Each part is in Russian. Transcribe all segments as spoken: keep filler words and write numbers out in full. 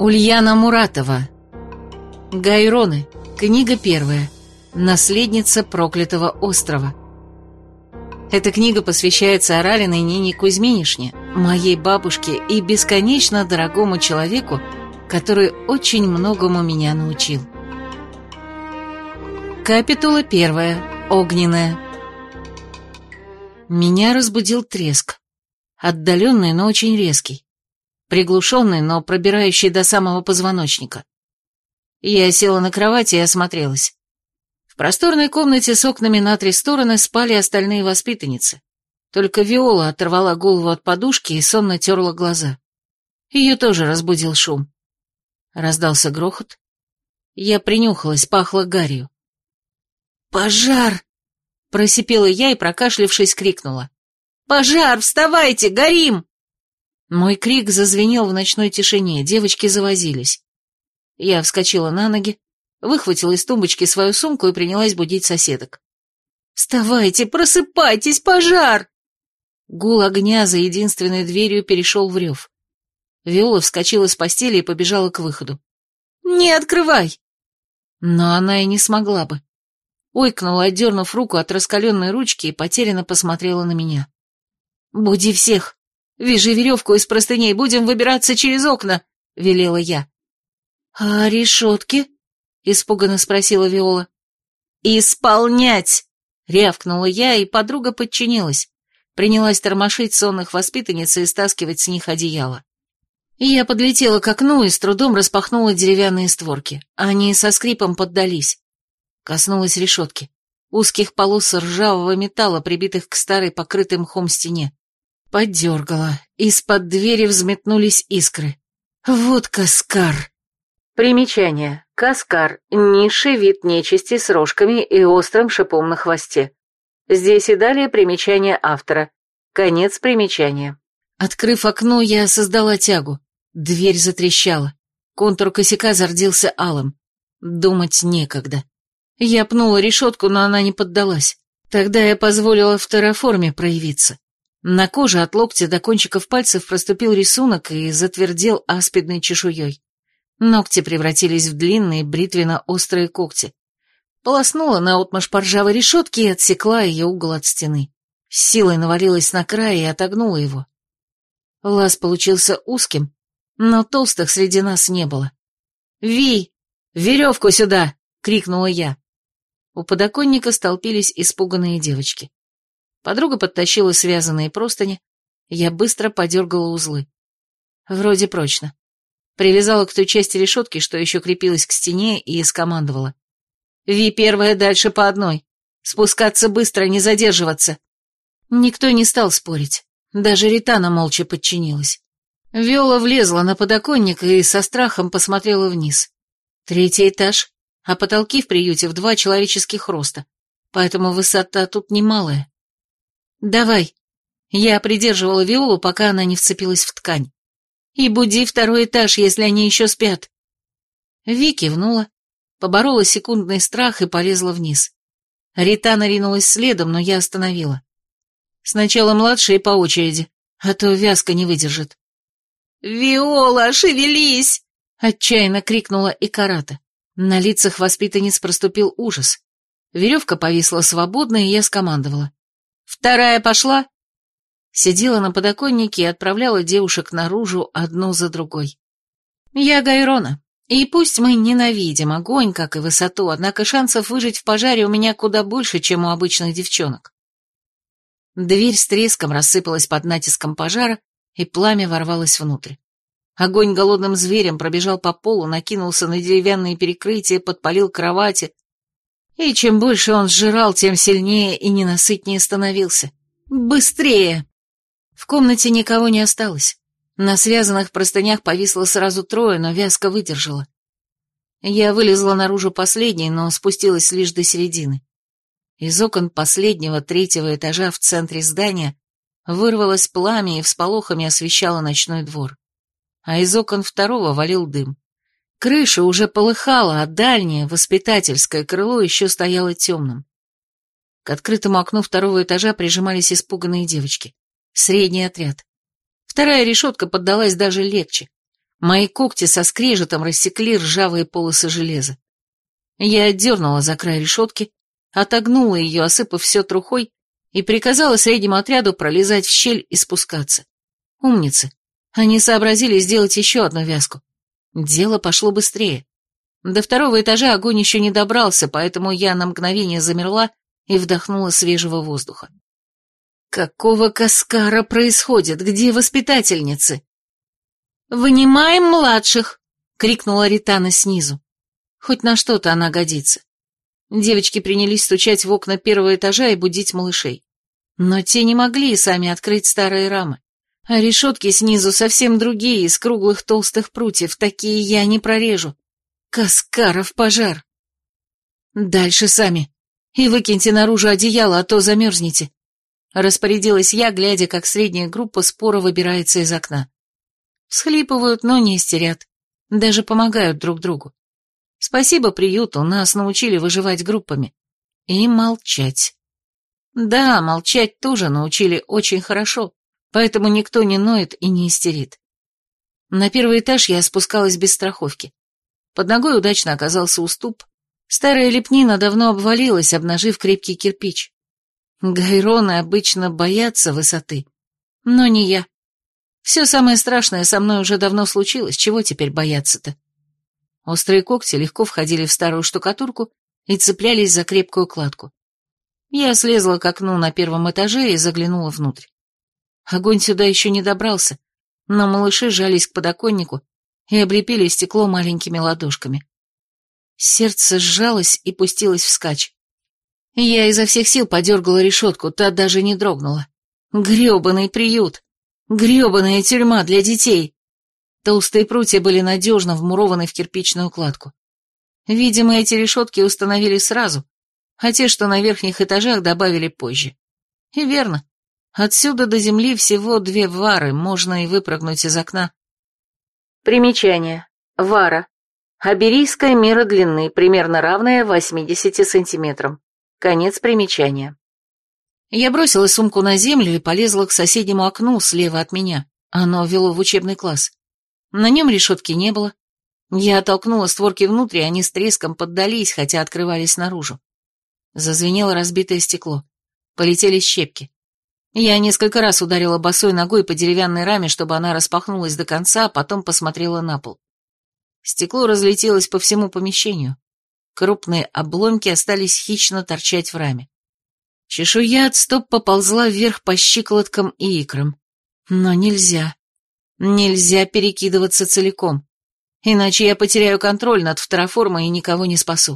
Ульяна Муратова. Гайроны. Книга первая. Наследница проклятого острова. Эта книга посвящается Аралиной Нине Кузьминишне, моей бабушке и бесконечно дорогому человеку, который очень многому меня научил. Капитула первая. Огненная. Меня разбудил треск. Отдаленный, но очень резкий. Приглушенный, но пробирающий до самого позвоночника. Я села на кровати и осмотрелась. В просторной комнате с окнами на три стороны спали остальные воспитанницы. Только Виола оторвала голову от подушки и сонно терла глаза. Ее тоже разбудил шум. Раздался грохот. Я принюхалась, пахло гарью. «Пожар!» — просипела я и, прокашлявшись, крикнула. «Пожар! Вставайте! Горим!» Мой крик зазвенел в ночной тишине, девочки завозились. Я вскочила на ноги, выхватила из тумбочки свою сумку и принялась будить соседок. «Вставайте, просыпайтесь, пожар!» Гул огня за единственной дверью перешел в рев. Виола вскочила с постели и побежала к выходу. «Не открывай!» Но она и не смогла бы. Ойкнула, отдернув руку от раскаленной ручки и потерянно посмотрела на меня. «Буди всех! Вяжи веревку из простыней, будем выбираться через окна!» — велела я. «А решетки?» — испуганно спросила Виола. «Исполнять!» — рявкнула я, и подруга подчинилась. Принялась тормошить сонных воспитанниц и стаскивать с них одеяло. Я подлетела к окну и с трудом распахнула деревянные створки. Они со скрипом поддались. Коснулась решетки. Узких полос ржавого металла, прибитых к старой покрытой мхом стене. Поддергала. Из-под двери взметнулись искры. Вот каскар. Примечание. Каскар. Низший вид нечисти с рожками и острым шипом на хвосте. Здесь и далее примечание автора. Конец примечания. Открыв окно, я создала тягу. Дверь затрещала. Контур косяка зарделся алым. Думать некогда. Я пнула решетку, но она не поддалась. Тогда я позволила фтороформе проявиться. На коже от локтя до кончиков пальцев проступил рисунок и затвердел аспидной чешуей. Ногти превратились в длинные бритвенно-острые когти. Полоснула наотмашь по ржавой решетке и отсекла ее угол от стены. С силой навалилась на край и отогнула его. Лаз получился узким, но толстых среди нас не было. «Ви! Веревку сюда!» — крикнула я. У подоконника столпились испуганные девочки. Подруга подтащила связанные простыни, я быстро подергала узлы. Вроде прочно. Привязала к той части решетки, что еще крепилась к стене, и скомандовала. «Ви первая, дальше по одной. Спускаться быстро, не задерживаться». Никто не стал спорить. Даже Ритана молча подчинилась. Виола влезла на подоконник и со страхом посмотрела вниз. Третий этаж, а потолки в приюте в два человеческих роста, поэтому высота тут немалая. «Давай». Я придерживала Виолу, пока она не вцепилась в ткань. «И буди второй этаж, если они еще спят». Ви кивнула, поборола секундный страх и полезла вниз. Ритана ринулась следом, но я остановила. Сначала младшие по очереди, а то вязка не выдержит. «Виола, шевелись!» — отчаянно крикнула Икарата. На лицах воспитанниц проступил ужас. Веревка повисла свободно, и я скомандовала. «Вторая пошла!» Сидела на подоконнике и отправляла девушек наружу одну за другой. Я Гайрона, и пусть мы ненавидим огонь, как и высоту, однако шансов выжить в пожаре у меня куда больше, чем у обычных девчонок. Дверь с треском рассыпалась под натиском пожара, и пламя ворвалось внутрь. Огонь голодным зверем пробежал по полу, накинулся на деревянные перекрытия, подпалил кровати. И чем больше он сжирал, тем сильнее и ненасытнее становился. «Быстрее!» В комнате никого не осталось. На связанных простынях повисло сразу трое, но вязка выдержала. Я вылезла наружу последней, но спустилась лишь до середины. Из окон последнего, третьего этажа в центре здания вырвалось пламя и всполохами освещало ночной двор. А из окон второго валил дым. Крыша уже полыхала, а дальнее, воспитательское крыло еще стояло темным. К открытому окну второго этажа прижимались испуганные девочки. Средний отряд. Вторая решетка поддалась даже легче. Мои когти со скрежетом рассекли ржавые полосы железа. Я отдернула за край решетки, отогнула ее, осыпав все трухой, и приказала среднему отряду пролезать в щель и спускаться. Умницы. Они сообразили сделать еще одну вязку. Дело пошло быстрее. До второго этажа огонь еще не добрался, поэтому я на мгновение замерла и вдохнула свежего воздуха. Какого каскара происходит? Где воспитательницы? «Вынимаем младших!» — крикнула Ритана снизу. Хоть на что-то она годится. Девочки принялись стучать в окна первого этажа и будить малышей. Но те не могли сами открыть старые рамы. А решетки снизу совсем другие, из круглых толстых прутьев, такие я не прорежу. Каскаров пожар. Дальше сами. И выкиньте наружу одеяло, а то замерзнете. Распорядилась я, глядя, как средняя группа споро выбирается из окна. Всхлипывают, но не истерят. Даже помогают друг другу. Спасибо приюту, нас научили выживать группами. И молчать. Да, молчать тоже научили очень хорошо, поэтому никто не ноет и не истерит. На первый этаж я спускалась без страховки. Под ногой удачно оказался уступ. Старая лепнина давно обвалилась, обнажив крепкий кирпич. Гайроны обычно боятся высоты, но не я. Все самое страшное со мной уже давно случилось, чего теперь бояться-то? Острые когти легко входили в старую штукатурку и цеплялись за крепкую кладку. Я слезла к окну на первом этаже и заглянула внутрь. Огонь сюда еще не добрался, но малыши жались к подоконнику и облепили стекло маленькими ладошками. Сердце сжалось и пустилось вскачь. Я изо всех сил подергала решетку, та даже не дрогнула. Гребаный приют! Гребаная тюрьма для детей! Толстые прутья были надежно вмурованы в кирпичную кладку. Видимо, эти решетки установили сразу, а те, что на верхних этажах, добавили позже. И верно. Отсюда до земли всего две вары, можно и выпрыгнуть из окна. Примечание. Вара. Аберийская мера длины, примерно равная восьмидесяти сантиметрам. Конец примечания. Я бросила сумку на землю и полезла к соседнему окну слева от меня. Оно вело в учебный класс. На нем решетки не было. Я оттолкнула створки внутрь, и они с треском поддались, хотя открывались наружу. Зазвенело разбитое стекло. Полетели щепки. Я несколько раз ударила босой ногой по деревянной раме, чтобы она распахнулась до конца, а потом посмотрела на пол. Стекло разлетелось по всему помещению. Крупные обломки остались хищно торчать в раме. Чешуя от стоп поползла вверх по щиколоткам и икрам. Но нельзя. Нельзя перекидываться целиком. Иначе я потеряю контроль над второформой и никого не спасу.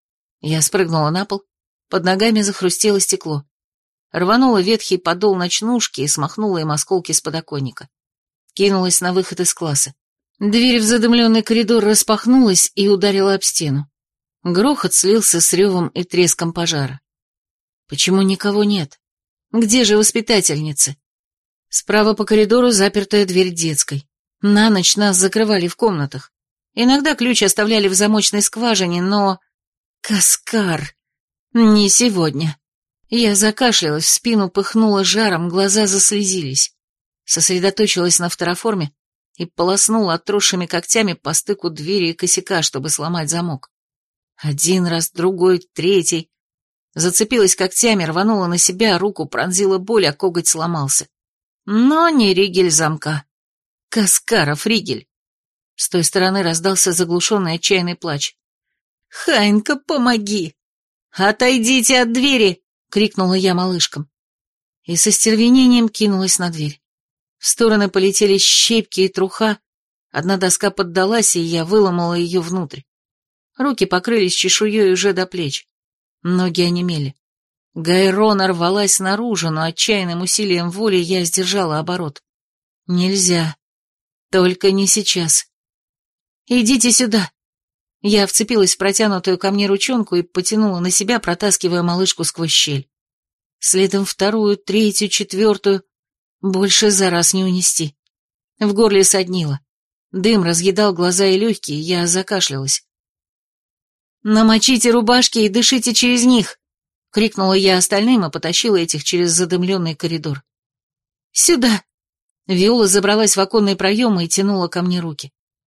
Я спрыгнула на пол, под ногами захрустело стекло. Рванула ветхий подол ночнушки и смахнула им осколки с подоконника. Кинулась на выход из класса. Дверь в задымленный коридор распахнулась и ударила об стену. Грохот слился с ревом и треском пожара. Почему никого нет? Где же воспитательницы? Справа по коридору запертая дверь детской. На ночь нас закрывали в комнатах. Иногда ключ оставляли в замочной скважине, но... Каскар! Не сегодня. Я закашлялась, в спину пыхнула жаром, глаза заслезились. Сосредоточилась на второформе и полоснула отросшими когтями по стыку двери и косяка, чтобы сломать замок. Один раз, другой, третий. Зацепилась когтями, рванула на себя, руку пронзила боль, а коготь сломался. Но не ригель замка. Каскаров ригель. С той стороны раздался заглушенный отчаянный плач. «Ханька, помоги! Отойдите от двери!» — крикнула я малышкам. И со стервенением кинулась на дверь. В стороны полетели щепки и труха. Одна доска поддалась, и я выломала ее внутрь. Руки покрылись чешуей уже до плеч. Ноги онемели. Гайрона рвалась наружу, но отчаянным усилием воли я сдержала оборот. Нельзя. Только не сейчас. «Идите сюда!» Я вцепилась в протянутую ко мне ручонку и потянула на себя, протаскивая малышку сквозь щель. Следом вторую, третью, четвертую. Больше за раз не унести. В горле соднило. Дым разъедал глаза и легкие, я закашлялась. «Намочите рубашки и дышите через них!» — крикнула я остальным и потащила этих через задымленный коридор. «Сюда!» Виола забралась в оконные проемы и тянула ко мне руки.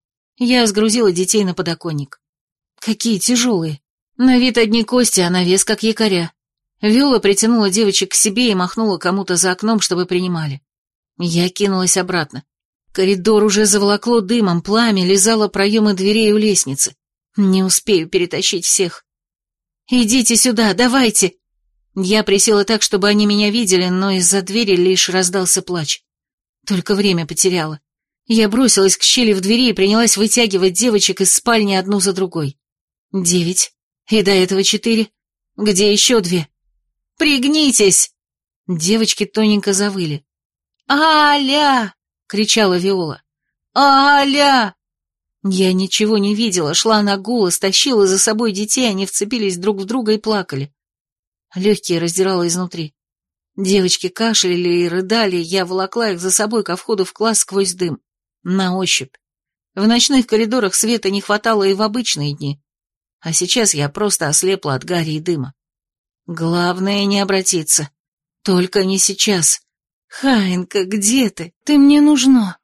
Я сгрузила детей на подоконник. Какие тяжелые. На вид одни кости, а на вес как якоря. Виола притянула девочек к себе и махнула кому-то за окном, чтобы принимали. Я кинулась обратно. Коридор уже заволокло дымом, пламя лизало проемы дверей у лестницы. Не успею перетащить всех. «Идите сюда, давайте!» Я присела так, чтобы они меня видели, но из-за двери лишь раздался плач. Только время потеряла. Я бросилась к щели в двери и принялась вытягивать девочек из спальни одну за другой. Девять. И до этого четыре. Где еще две? «Пригнитесь!» Девочки тоненько завыли. «Аля!» — кричала Виола. «Аля!» Я ничего не видела, шла на голос, тащила за собой детей, они вцепились друг в друга и плакали. Легкие раздирало изнутри. Девочки кашляли и рыдали, я волокла их за собой ко входу в класс сквозь дым. На ощупь. В ночных коридорах света не хватало и в обычные дни. А сейчас я просто ослепла от гари и дыма. Главное не обратиться. Только не сейчас. Хаинка, где ты? Ты мне нужна.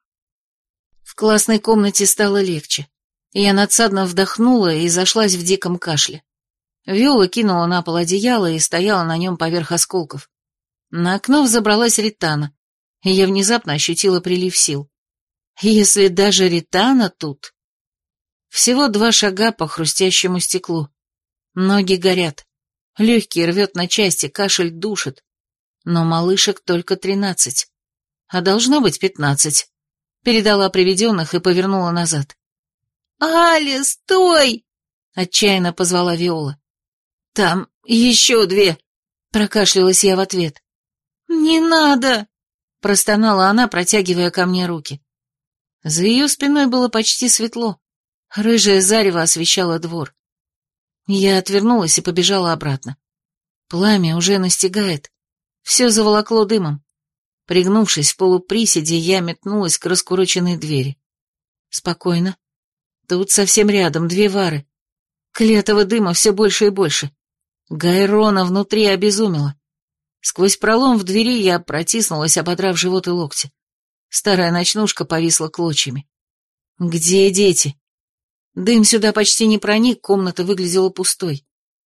В классной комнате стало легче. Я надсадно вдохнула и зашлась в диком кашле. Виола кинула на пол одеяло и стояла на нем поверх осколков. На окно взобралась Ритана, и я внезапно ощутила прилив сил. Если даже Ритана тут... Всего два шага по хрустящему стеклу. Ноги горят. Легкие рвет на части, кашель душит. Но малышек только тринадцать. А должно быть пятнадцать. Передала приведенных и повернула назад. «Аля, стой!» — отчаянно позвала Виола. «Там еще две!» — прокашлялась я в ответ. «Не надо!» — простонала она, протягивая ко мне руки. За ее спиной было почти светло. Рыжее зарево освещало двор. Я отвернулась и побежала обратно. Пламя уже настигает. Все заволокло дымом. Пригнувшись в полуприседе, я метнулась к раскуроченной двери. Спокойно. Тут совсем рядом две вары. Клятого дыма все больше и больше. Гайрона внутри обезумела. Сквозь пролом в двери я протиснулась, ободрав живот и локти. Старая ночнушка повисла клочьями. Где дети? Дым сюда почти не проник, комната выглядела пустой.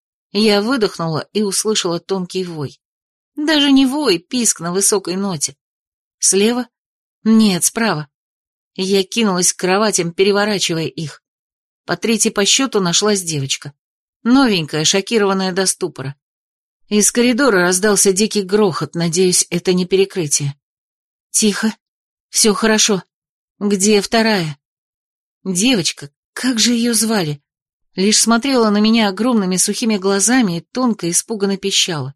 Я выдохнула и услышала тонкий вой. Даже не вой, писк на высокой ноте. Слева? Нет, справа. Я кинулась к кроватям, переворачивая их. По третьей по счету нашлась девочка. Новенькая, шокированная до ступора. Из коридора раздался дикий грохот, надеюсь, это не перекрытие. Тихо. Все хорошо. Где вторая? Девочка, как же ее звали? Лишь смотрела на меня огромными сухими глазами и тонко испуганно пищала.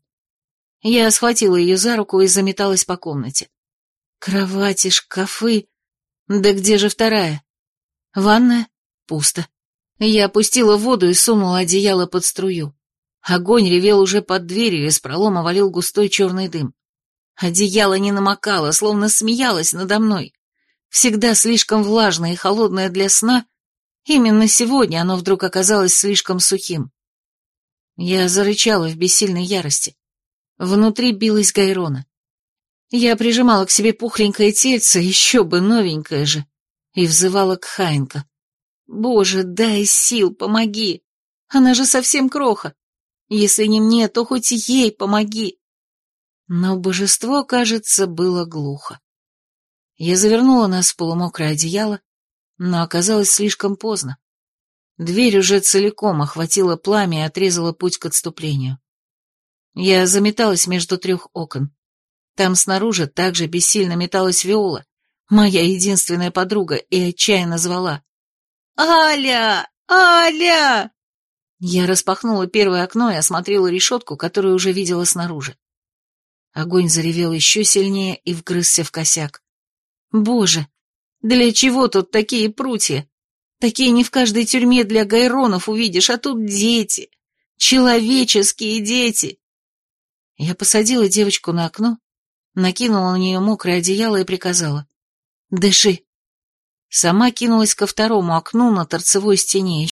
Я схватила ее за руку и заметалась по комнате. Кровати, шкафы... Да где же вторая? Ванная? Пусто. Я опустила воду и сунула одеяло под струю. Огонь ревел уже под дверью, из пролома валил густой черный дым. Одеяло не намокало, словно смеялось надо мной. Всегда слишком влажное и холодное для сна, именно сегодня оно вдруг оказалось слишком сухим. Я зарычала в бессильной ярости. Внутри билась Гайрона. Я прижимала к себе пухленькое тельце, еще бы новенькое же, и взывала к Хаинка. «Боже, дай сил, помоги! Она же совсем кроха! Если не мне, то хоть ей помоги!» Но божество, кажется, было глухо. Я завернула нас в полумокрое одеяло, но оказалось слишком поздно. Дверь уже целиком охватила пламя и отрезала путь к отступлению. Я заметалась между трех окон. Там снаружи также бессильно металась Виола, моя единственная подруга, и отчаянно звала. «Аля! Аля!» Я распахнула первое окно и осмотрела решетку, которую уже видела снаружи. Огонь заревел еще сильнее и вгрызся в косяк. «Боже, для чего тут такие прутья? Такие не в каждой тюрьме для гайронов увидишь, а тут дети, человеческие дети!» Я посадила девочку на окно, накинула на нее мокрое одеяло и приказала: «Дыши». Сама кинулась ко второму окну на торцевой стене,